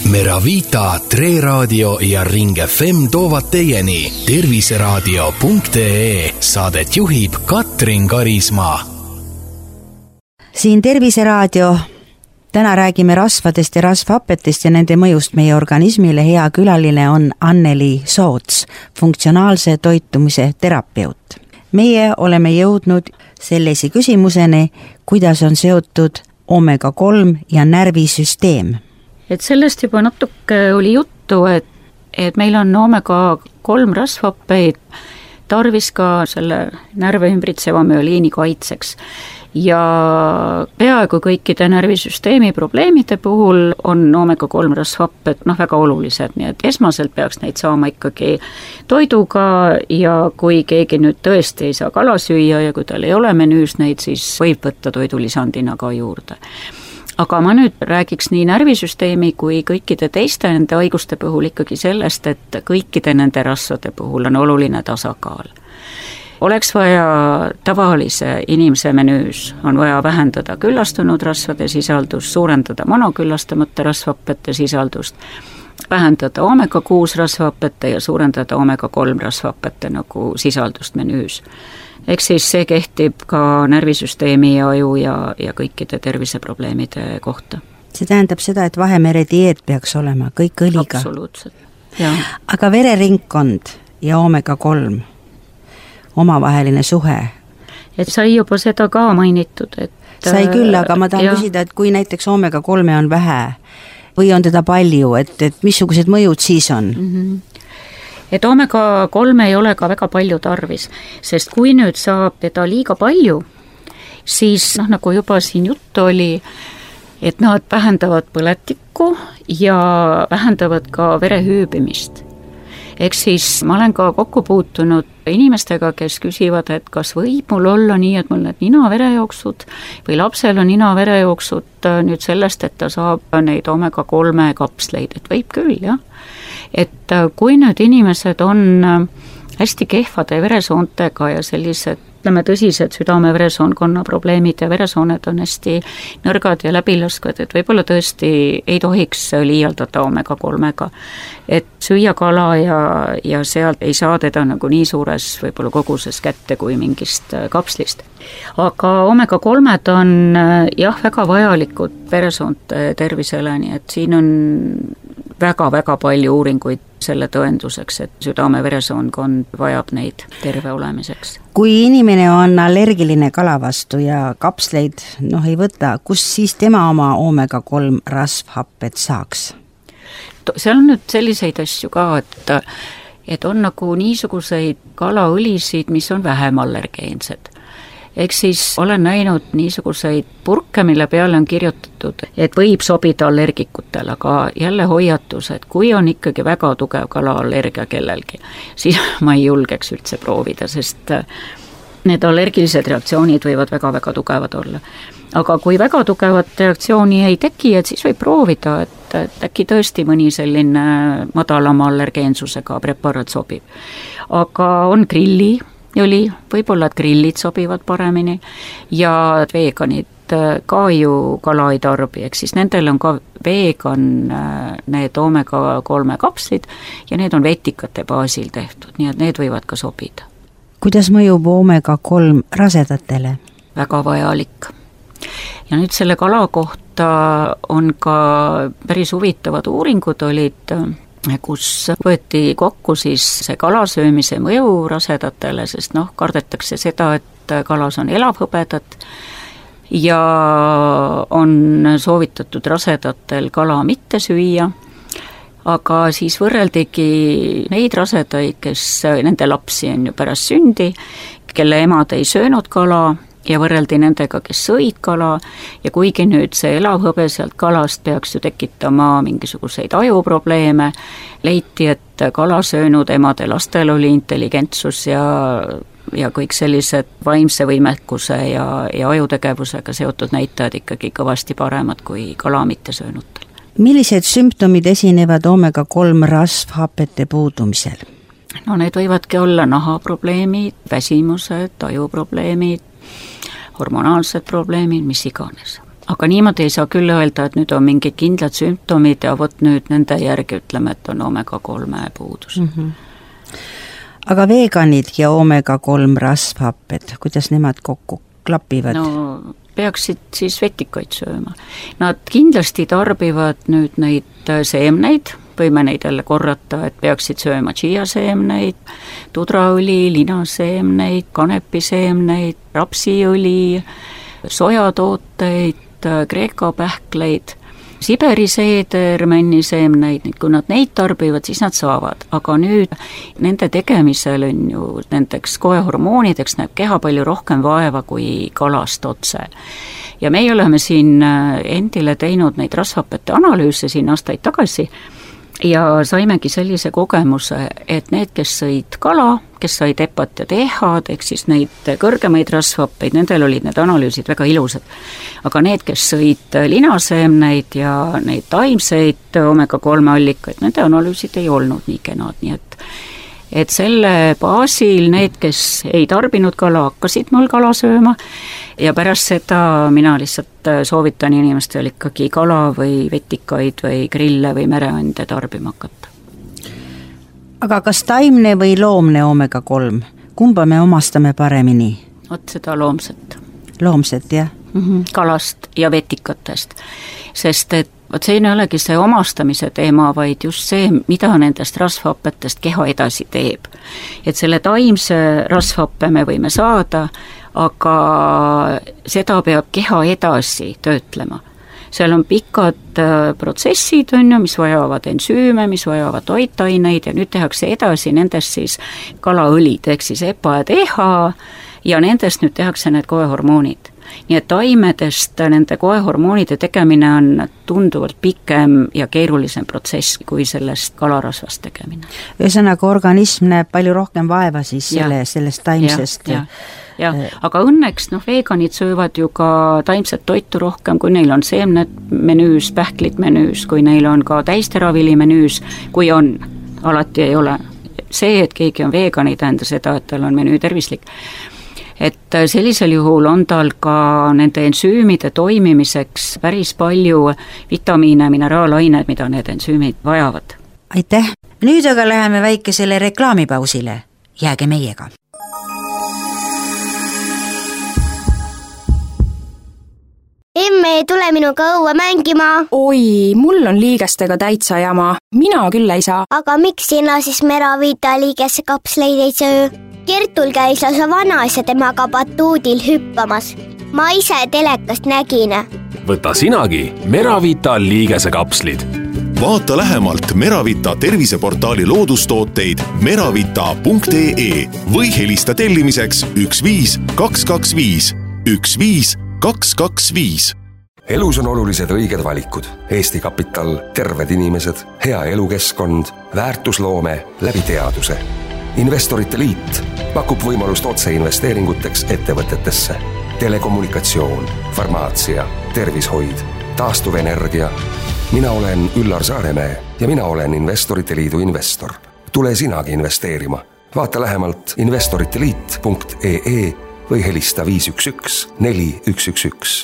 Meravita, Tre Raadio ja Ring FM toovad teieni terviseraadio.ee. Saadet juhib Katrin Karismaa. Siin Terviseraadio. Täna räägime rasvadest ja rasvhapetest ja nende mõjust meie organismile. Hea külaline on Anneli Soots, funktsionaalse toitumise terapeut. Meie oleme jõudnud sellise küsimuseni, kuidas on seotud omega-3 ja närvisüsteem. Et sellest juba natuke oli juttu, et meil on omega-3 rasvhappeid tarvis ka selle närve ümbritseva müeliini kaitseks. Ja peaaegu kõikide närvisüsteemi probleemide puhul on omega-3 rasvhapped väga olulised, nii et esmaselt peaks neid saama ikkagi toiduga ja kui keegi nüüd tõesti ei saa kala süüa ja kui tal ei ole menüüs neid, siis võib võtta toidulisandina ka juurde. Aga ma nüüd räägiks nii närvisüsteemi kui kõikide teiste nende haiguste puhul ikkagi sellest, et kõikide nende rasvade puhul on oluline tasakaal. Oleks vaja tavalise inimese menüüs, on vaja vähendada küllastunud rasvade sisaldust, suurendada monoküllastamata rasvhappete sisaldust, vähendada omega-6 rasvhapete ja suurendada omega-3 rasvhapete sisaldust menüüs. Eks siis see kehtib ka närvisüsteemi ja aju ja kõikide terviseprobleemide kohta. See tähendab seda, et Vahemere dieet peaks olema kõik õliga. Absoluutselt, jah. Aga vereringkond ja omega-3, omavaheline suhe. Et sai juba seda ka mainitud, et sai küll, aga ma tahan küsida, et kui näiteks omega-3 on vähe või on teda palju, et missugused mõjud siis on? Et omega-3 ei ole ka väga palju tarvis, sest kui nüüd saab teda liiga palju, siis nagu juba siin juttu oli, et nad vähendavad põletikku ja vähendavad ka vere hüübimist. Eks siis ma olen ka kokku puutunud inimestega, kes küsivad, et kas võib mul olla nii, et mul need ninaverejooksud või lapsel on ninaverejooksud nüüd sellest, et ta saab neid omega-3 kapsleid, et võib küll, jah. Et kui nüüd inimesed on hästi kehvade veresoontega ja sellised tõsised südame-veresoonkonna probleemid ja veresooned on hästi nõrgad ja läbilaskvad, et võib-olla tõesti ei tohiks liialdada omega-3-ga. Et süüa kala ja sealt ei saa teda nii suures võib-olla koguses kätte kui mingist kapslist. Aga omega-3 on väga vajalikud veresoonte tervisele, nii et siin on väga-väga palju uuringuid selle tõenduseks, et südame-veresoonkond vajab neid terve olemiseks. Kui inimene on allergiline kala vastu ja kapsleid ei võta, kus siis tema oma omega-3 rasvhapped saaks? Seal on nüüd selliseid asju ka, et on niisuguseid kalaõlisid, mis on vähem allergeensed. Eks siis olen näinud niisuguseid purke, mille peale on kirjutatud, et võib sobida allergikutele, aga jälle hoiatus, et kui on ikkagi väga tugev kalaallergia kellelgi, siis ma ei julgeks üldse proovida, sest need allergilised reaktsioonid võivad väga-väga tugevad olla. Aga kui väga tugevat reaktsiooni ei teki, et siis võib proovida, et äkki tõesti mõni selline madalama allergeensusega preparaat sobib. Aga on grilli oli, võib-olla et grillid sobivad paremini ja veganid ka ju kala ei tarbi, eks siis nendel on ka vegan need omega-3 kapslid ja need on vetikate baasil tehtud, nii et need võivad ka sobida. Kuidas mõjub omega-3 rasedatele? Väga vajalik. Ja nüüd selle kala kohta on ka päris huvitavad uuringud olid, kus võeti kokku siis see kalasöömise mõju rasedatele, sest kardetakse seda, et kalas on elavhõbedat ja on soovitatud rasedatel kala mitte süüa, aga siis võrreldigi neid rasedaid, kes nende lapsi on ju pärast sündi, kelle emad ei söönud kala ja võrreldi nendega, kes sõid kala ja kuigi nüüd see elavhõbe sealt kalast peaks ju tekitama mingisuguseid ajuprobleeme, leiti, et kala söönud emade lastel oli intelligentsus ja kõik sellised vaimse võimekuse ja ajutegevusega seotud näitajad ikkagi kõvasti paremad kui kala mitte söönutel. Millised sümptomid esinevad omega-3 rasvhapete puudumisel? Need võivadki olla nahaprobleemid, väsimused, ajuprobleemid, hormonaalsed probleemid, mis iganes. aga niimoodi ei saa küll öelda, et nüüd on mingid kindlad sümptomid ja vot nüüd nende järgi ütleme, et on omega-3 puudus. Aga veganid ja omega-3 rasvhapped, kuidas nemad kokku klapivad? No peaksid siis vetikaid sööma. Nad kindlasti tarbivad nüüd neid seemneid, võime neid jälle korrata, et peaksid sööma chia-seemneid, tudraõli, linaseemneid, kanepiseemneid, rapsiõli, sojatooteid, kreeka pähkleid, Siberi seeder, männiseemneid, kui nad neid tarbivad, siis nad saavad, aga nüüd nende tegemisel on ju nendeks koehormoonideks näeb keha palju rohkem vaeva kui kalast otse. Ja meie oleme siin endile teinud neid rasvhappete analüüse siin aastaid tagasi ja saimegi sellise kogemuse, et need, kes sõid kala, kes said EPA-t ja DHA-d, ehk siis neid kõrgemaid rasvhappeid, nendel olid need analüüsid väga ilusad. Aga need, kes sõid linaseemneid ja neid taimseid omega-3 allikaid, nende analüüsid ei olnud nii kenad, nii et selle baasil need, kes ei tarbinud kala, hakkasid mul kala sööma ja pärast seda mina lihtsalt soovitan inimestel ikkagi kala või vetikaid või grille või mereande tarbima hakata. Aga kas taimne või loomne omega-3, kumba me omastame paremini? Vot seda loomset. Loomset, jah? Kalast ja vetikatest, sest et vot see ei olegi see omastamise teema, vaid just see, mida nendest rasvhappetest keha edasi teeb. Et selle taimse rasvhappe me võime saada, aga seda peab keha edasi töötlema. Seal on pikad protsessid, mis vajavad ensüüme, mis vajavad toitaineid ja nüüd tehakse edasi nendest siis kalaõlid, ehk siis EPA ja DHA ja nendest nüüd tehakse need koehormoonid. Nii et taimedest nende koehormoonide tegemine on tunduvalt pikem ja keerulisem protsess kui sellest kalarasvast tegemine. Ühesõnaga organism näeb palju rohkem vaeva siis sellest taimsest. Ja, aga õnneks veganid söövad ju ka taimset toitu rohkem, kui neil on seemned menüüs, pähklid menüüs, kui neil on ka täisteravili menüüs, kui on, alati ei ole. See, et keegi on vegan, ei tähenda seda, et tal on menüü tervislik. Et sellisel juhul on tal ka nende ensüümide toimimiseks päris palju vitamiine, mineraalained, mida need ensüümid vajavad. Aitäh! Nüüd aga läheme väikesele reklaamipausile. Jääge meiega! Emme ei tule minuga õue mängima. Oi, mul on liigestega täitsa jama. Mina küll ei saa. Aga miks sina siis Meravita liigese kapsleid ei söö? Kertul käis lausa vanaisa temaga batuudil hüppamas. Ma ise telekast nägin. Võta sinagi Meravita liigese kapslid. Vaata lähemalt Meravita terviseportaali loodustooteid meravita.ee või helista tellimiseks 15225 15225. Elus on olulised õiged valikud. Eesti Kapital, terved inimesed, hea elukeskkond, väärtusloome läbi teaduse. Investorite Liit pakub võimalust otseinvesteeringuteks ettevõtetesse. Telekommunikatsioon, farmaatsia, tervishoid, taastuvenergia. Mina olen Üllar Saaremäe ja mina olen Investorite Liidu investor. Tule sinagi investeerima. Vaata lähemalt investoriteliit.ee või helista 511 4111.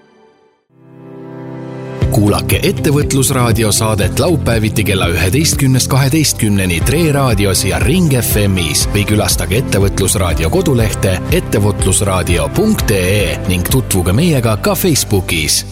Kuulake Ettevõtlusraadio saadet laupäeviti kella 11.12 Tre raadios ja Ring FMis või külastage Ettevõtlusraadio kodulehte ettevõtlusraadio.ee ning tutvuge meiega ka Facebookis.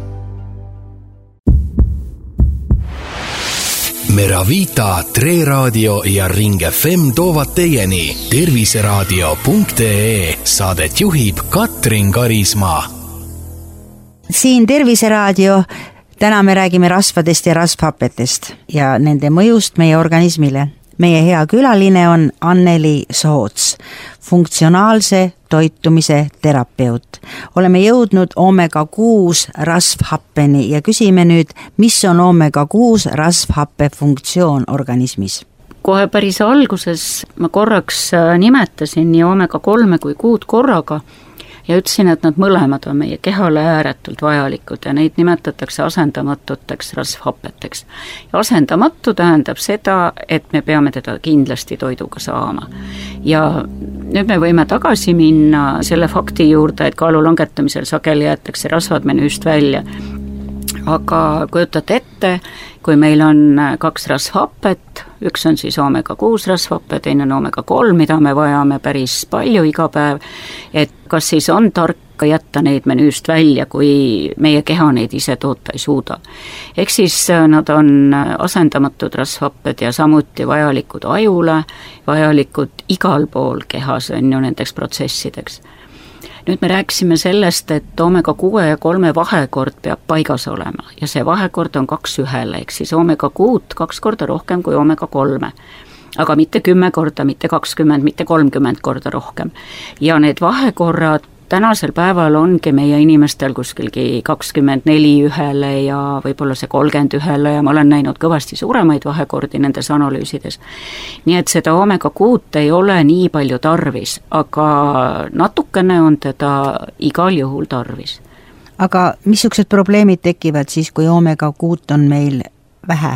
Meravita, Tre raadio ja Ring FM toovad teieni terviseraadio.ee. Saadet juhib Katrin Karismaa. Siin Terviseraadio. Täna me räägime rasvadest ja rasvhappetest ja nende mõjust meie organismile. Meie hea külaline on Anneli Soots, funktsionaalse toitumise terapeut. Oleme jõudnud omega-6 rasvhappeni ja küsime nüüd, mis on omega-6 rasvhappe funktsioon organismis? Kohe päris alguses ma korraks nimetasin nii omega-3 kui 6 korraga, ja ütlesin, et nad mõlemad on meie kehale ääretult vajalikud ja neid nimetatakse asendamatuteks rasvhapeteks. Ja asendamatu tähendab seda, et me peame teda kindlasti toiduga saama. Ja nüüd me võime tagasi minna selle fakti juurde, et kaalu langetamisel sageli jäetakse rasvad menüüst välja. Aga kujutate ette, kui meil on 2 rasvhapet, üks on siis omega-6 rasvhape, teine on omega-3, mida me vajame päris palju iga päev, et kas siis on tark jätta neid menüüst välja, kui meie keha neid ise toota ei suuda. Ehk siis nad on asendamatud rasvhapped ja samuti vajalikud ajule, vajalikud igal pool kehas on ju nendeks protsessideks. Nüüd me rääkisime sellest, et omega-6 ja 3 vahekord peab paigas olema ja see vahekord on 2:1, ehk siis omega-6 2 korda rohkem kui omega-3. Aga mitte 10 korda, mitte 20, mitte 30 korda rohkem. Ja need vahekorrad tänasel päeval ongi meie inimestel kuskilgi 24:1 ja võib-olla see 31 ja ma olen näinud kõvasti suuremaid vahekordi nendes analüüsides. Nii et seda omega-6 ei ole nii palju tarvis, aga natukene on teda igal juhul tarvis. Aga missugused probleemid tekivad siis, kui omega-6 on meil vähe?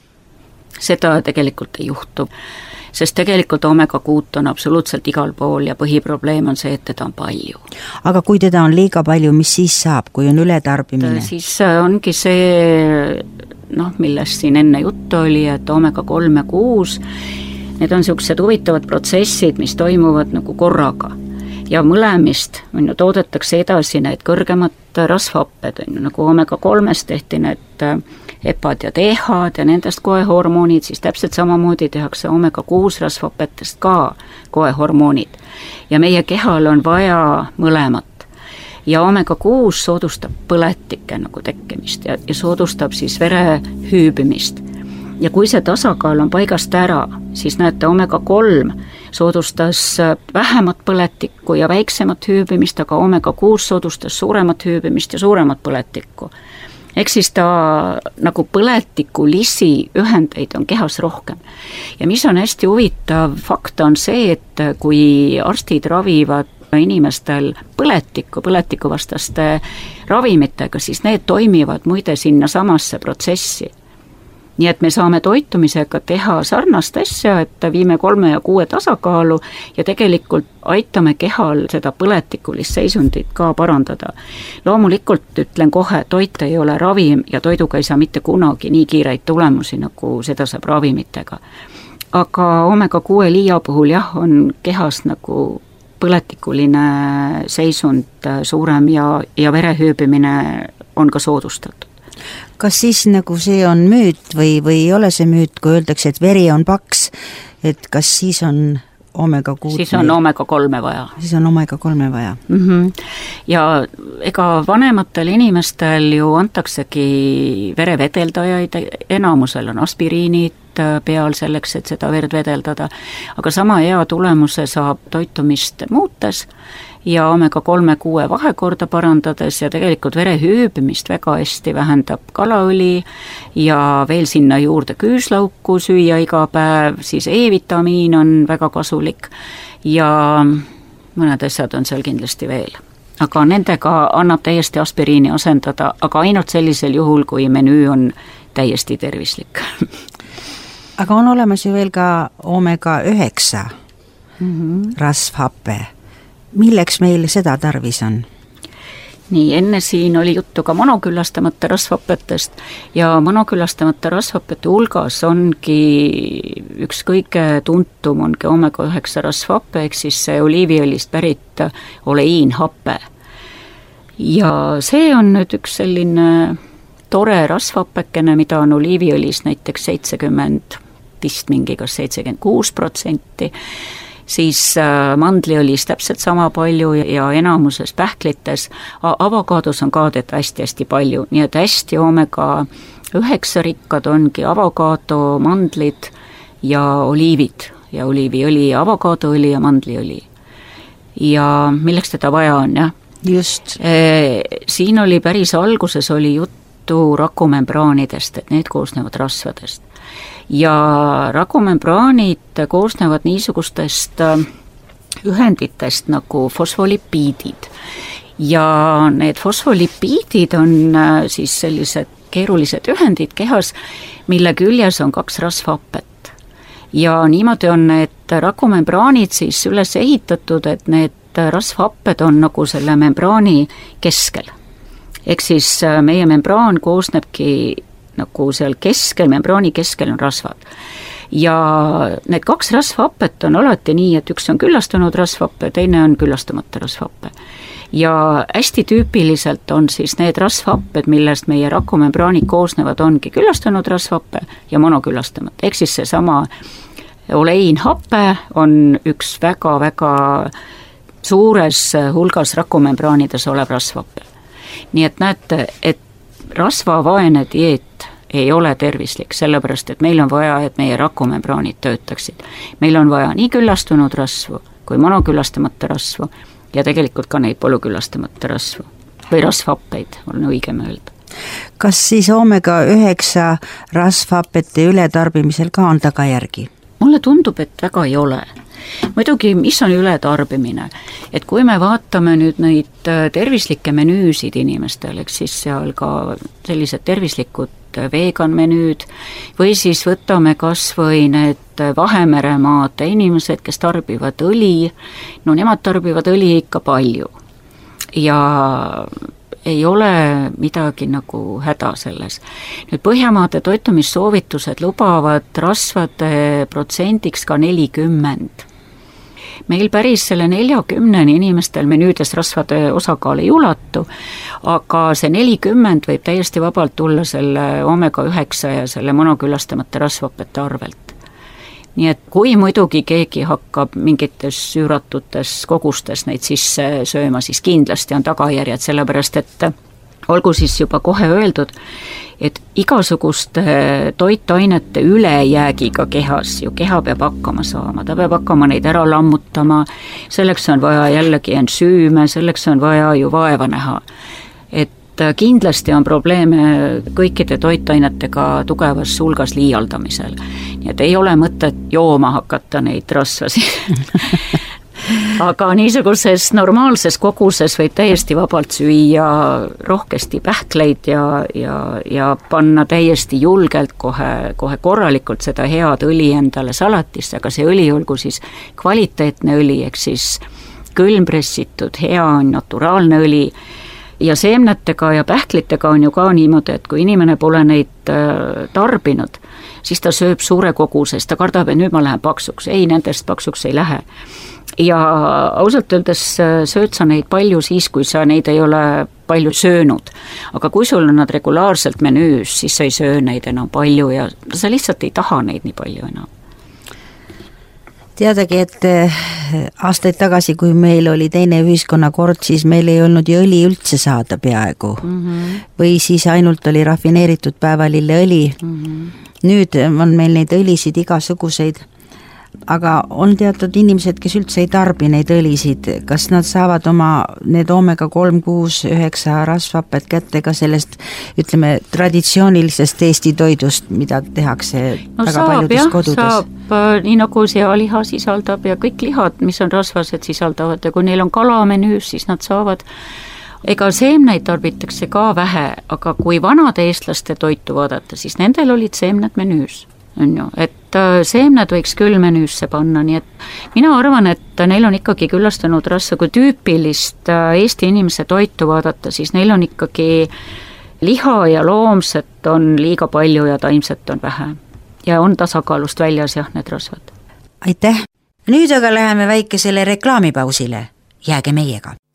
Seda tegelikult ei juhtu, sest tegelikult omega-6 on absoluutselt igal pool ja põhiprobleem on see, et teda on palju. Aga kui teda on liiga palju, mis siis saab, kui on ületarbimine? Siis ongi see, millest siin enne juttu oli, et omega-3 ja 6, need on sellised huvitavad protsessid, mis toimuvad nagu korraga. Ja mõlemist toodetakse edasi need kõrgemad rasvhapped, nagu omega-3-st tehti need EPA-d ja DHA-d ja nendest koehormoonid, siis täpselt samamoodi tehakse omega-6 rasvhapetest ka koehormoonid. Ja meie kehal on vaja mõlemat. Ja omega-6 soodustab põletike nagu tekkimist ja soodustab siis vere hüübimist. Ja kui see tasakaal on paigast ära, siis näete, omega-3 soodustas vähemat põletikku ja väiksemat hüübimist, aga omega-6 soodustas suuremat hüübimist ja suuremat põletikku. Ehk siis ta nagu põletikulisi ühendeid on kehas rohkem. Ja mis on hästi huvitav fakt on see, et kui arstid ravivad inimestel põletikuvastaste ravimitega, siis need toimivad muide sinna samasse protsessi. Nii et me saame toitumisega teha sarnast asja, et viime 3 ja 6 tasakaalu ja tegelikult aitame kehal seda põletikulist seisundit ka parandada. Loomulikult ütlen kohe, toit ei ole ravim ja toiduga ei saa mitte kunagi nii kiireid tulemusi, nagu seda saab ravimitega. Aga omega-6 liia puhul jah, on kehas nagu põletikuline seisund suurem ja verehüübimine on ka soodustatud. Kas siis nagu see on müüt või ei ole see müüt, kui öeldakse, et veri on paks, et kas siis on omega-6? Siis on omega-3 vaja. Siis on omega-3 vaja. Ja ega vanematel inimestel ju antaksegi verevedeldajaid, enamusel on aspiriinid peal selleks, et seda verd vedeldada, aga sama hea tulemuse saab toitumist muutes ja omega-3-6 vahekorda parandades ja tegelikult verehüübimist väga hästi vähendab kalaõli ja veel sinna juurde küüslauku süüa iga päev, siis E-vitamiin on väga kasulik ja mõned asjad on seal kindlasti veel. Aga nendega annab täiesti aspiriini asendada, aga ainult sellisel juhul, kui menüü on täiesti tervislik. Aga on olemas ju veel ka omega-9 rasvhappe. Milleks meil seda tarvis on? Nii, enne siin oli juttu ka monoküllastamata rasvhapetest ja monoküllastamata rasvhapete hulgas ongi üks kõige tuntum ongi omega-9 rasvhappe, ehk siis see oliiviõlist pärit oleiinhappe. Ja see on nüüd üks selline tore rasvhappekene, mida on oliiviõlis näiteks 70, vist mingi kas 76%, siis mandliõlis täpselt sama palju ja enamuses pähklites, avokaados on ka teda hästi-hästi palju, nii et hästi omega-9 rikkad ongi avokaado, mandlid ja oliivid ja oliiviõli, avokaadoõli ja mandliõli. Ja milleks teda vaja on, jah? Just. Siin oli päris alguses oli juttu rakumembraanidest, et need koosnevad rasvadest. Ja rakumembraanid koosnevad niisugustest ühenditest nagu fosfolipiidid ja need fosfolipiidid on siis sellised keerulised ühendid kehas, mille küljes on 2 rasvhapet. Ja niimoodi on need rakumembraanid siis üles ehitatud, et need rasvhapped on nagu selle membraani keskel. Ehk siis meie membraan koosnebki nagu seal keskel, membraani keskel on rasvad. Ja need 2 rasvhapet on alati nii, et üks on küllastunud rasvhappe, teine on küllastamata rasvhappe. Ja hästi tüüpiliselt on siis need rasvhapped, millest meie rakumembraanid koosnevad, ongi küllastunud rasvhappe ja monoküllastamata. Ehk siis seesama oleinhappe on üks väga-väga suures hulgas rakumembraanides olev rasvhappe. Nii et näete, et rasvavaene dieet ei ole tervislik, sellepärast et meil on vaja, et meie rakumembraanid töötaksid. Meil on vaja nii küllastunud rasvu kui monoküllastamata rasvu ja tegelikult ka neid polüküllastamata rasvu või rasvhappeid, on õigem öelda. Kas siis omega-9 rasvhappete ületarbimisel ka on tagajärgi? Mulle tundub, et väga ei ole. Muidugi, mis on ületarbimine? Et kui me vaatame nüüd neid tervislikke menüüsid inimestel, eks siis seal ka sellised tervislikud vegan menüüd või siis võtame kas või need Vahemeremaade inimesed, kes tarbivad õli, no nemad tarbivad õli ikka palju ja ei ole midagi nagu häda selles. Nüüd Põhjamaade toitumissoovitused lubavad rasvade protsendiks ka 40. Meil päris selle 40 inimestel menüüdes rasvade osakaal ei ulatu, aga see 40 võib täiesti vabalt tulla selle omega-9 ja selle monoküllastamata rasvhappete arvelt. Nii et kui muidugi keegi hakkab mingites süüratutes kogustes neid sisse sööma, siis kindlasti on tagajärjed, sellepärast et olgu siis juba kohe öeldud, et igasuguste toitainete ülejäägiga kehas ju keha peab hakkama saama, ta peab hakkama neid ära lammutama, selleks on vaja jällegi ensüüme, selleks on vaja ju vaeva näha. Et kindlasti on probleeme kõikide toitainetega tugevas hulgas liialdamisel. Nii et ei ole mõtet jooma hakata neid rasvasid. Aga niisuguses normaalses koguses võib täiesti vabalt süüa rohkesti pähkleid ja panna täiesti julgelt kohe korralikult seda head õli endale salatisse, aga see õli olgu siis kvaliteetne õli, ehk siis külmpressitud, hea, naturaalne õli. Ja seemnetega ja pähklitega on ju ka niimoodi, et kui inimene pole neid tarbinud, siis ta sööb suure koguse, ta kardab, et nüüd ma lähen paksuks. Ei, nendest paksuks ei lähe. Ja ausalt öeldes sööd sa neid palju siis, kui sa neid ei ole palju söönud. Aga kui sul on nad regulaarselt menüüs, siis sa ei söö neid enam palju ja sa lihtsalt ei taha neid nii palju enam. Teadagi, et aastaid tagasi, kui meil oli teine ühiskonnakord, siis meil ei olnud ju õli üldse saada peaaegu. Või siis ainult oli rafineeritud päevalilleõli. Nüüd on meil neid õlisid igasuguseid, aga on teatud inimesed, kes üldse ei tarbi neid õlisid. Kas nad saavad oma need omega-3, 6, 9 rasvhapped kätte ka sellest, ütleme, traditsioonilisest Eesti toidust, mida tehakse väga paljudes kodudes? Saab, nii nagu sealiha sisaldab ja kõik lihad, mis on rasvased, sisaldavad ja kui neil on kala menüüs, siis nad saavad. Ega seemneid tarbitakse ka vähe, aga kui vanade eestlaste toitu vaadata, siis nendel olid seemned menüüs. On ju, et seemned võiks küll menüüsse panna, nii et mina arvan, et neil on ikkagi küllastanud rasva, kui tüüpilist Eesti inimese toitu vaadata, siis neil on ikkagi liha ja loomset on liiga palju ja taimset on vähe. Ja on tasakaalust väljas jah, need rasvad. Aitäh! Nüüd aga läheme väikesele reklaamipausile. Jääge meiega!